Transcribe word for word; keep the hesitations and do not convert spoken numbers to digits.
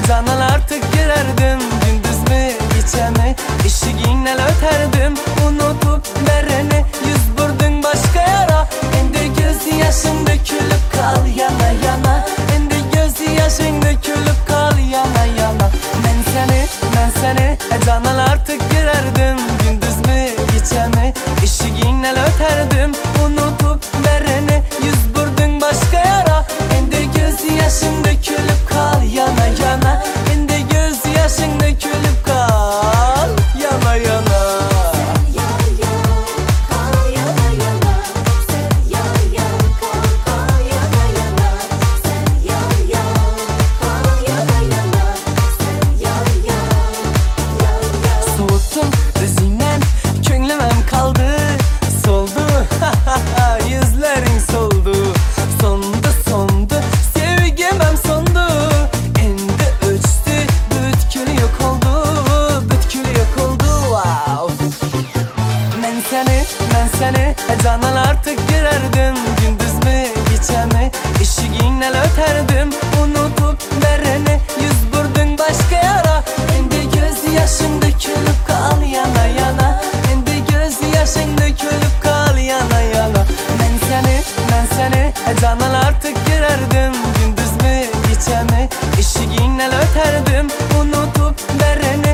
Canan artık girerdim, gündüz mü gece mi eşiğinle öterdim. Unutup bereni yüz vurdun başka yara. Endi göz yaşın dökülüp kal yana yana. Endi göz yaşın dökülüp kal yana yana. Ben seni, ben seni Canan artık girerdim, gündüz mü gece mi eşiğinle öterdim. Unutup bereni yüz vurdun başka yara. Endi göz yaşın dökülüp kal yana yana. Endi göz yaşın dökülüp kal yana yana. Soğuttun özünden, könglemem kaldı. Soldu, yüzlerin soldu. Sondu sondu, sevgimem sondu. Endi öçtü, bütkülü yok oldu. Bütkülü yok oldu, wow. Ben seni, ben seni Canan artık girerdim, gündüz mü gece mi eşiğinle öterdim. Unutup bereni yüz vurdun başka yara. Endi göz yaşın dökülüp kal yana yana. Endi göz yaşın dökülüp kal yana yana. Ben seni, ben seni Canan artık girerdim, gündüz mü gece mi eşiğinle öterdim. Unutup bereni